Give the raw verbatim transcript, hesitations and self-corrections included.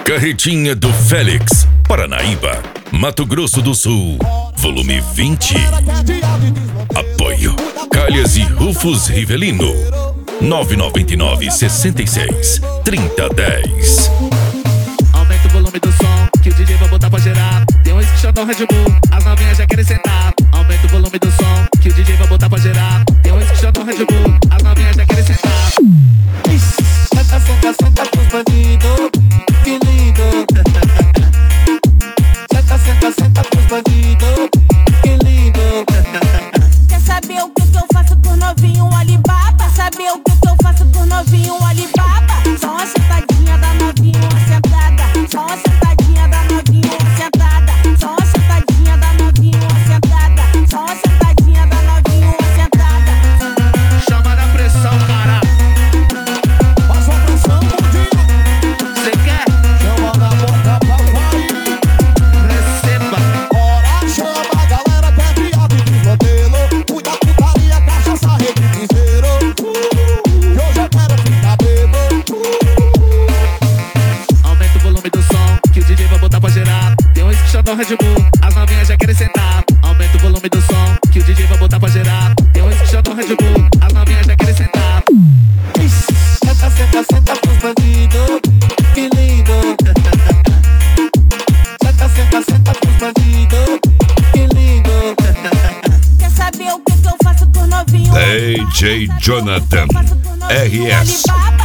Carretinha do Félix, Paranaíba, Mato Grosso do Sul, volume vinte. Apoio Calhas e Rufus Rivelino. nove nove nove, sessenta e seis, trinta, dez. Aumenta o volume do som, que o D J vai botar pra gerar. Tem um que chama Red Bull, as novinhas já querem sentar. Aumenta o volume do som, que o D J vai botar pra gerar. Tem um que chama Red Bull, as novinhas já querem sentar. Senta, senta, senta pros bandidos, que lindo. Senta, senta, senta pros bandidos, que lindo. Quer saber o que que eu faço por novinho Alibaba? Saber o que que eu faço por novinho Alibaba? Só uma sentadinha da novinho, uma sentada. Só uma sentadinha da novinho, uma sentada. Só uma sentadinha da novinho, uma sentada. Só uma sentadinha da novinho, uma sentada. Chama na pressão, cara. Faz uma pressão, bandinho. Cê quer? Chama na boca pra sair. Receba. Ora, chama a galera, pede a de modelo. Muita putaria, cachaça, rede de zero. Que hoje eu quero ficar bebo. Aumenta o volume do som, que o D J vai botar pra gerar. Tem um que chama Red Bull, as novinhas já querem sentar. Aumenta o volume do som, que o D J vai botar pra gerar. Tem um que chama Red Bull, as novinhas já querem sentar. Senta, senta, senta pros bandidos, que lindo. Senta, senta, senta pros bandidos, que lindo. Quer saber o que que eu faço por novinho D J Jonathan, R S. Alibaba?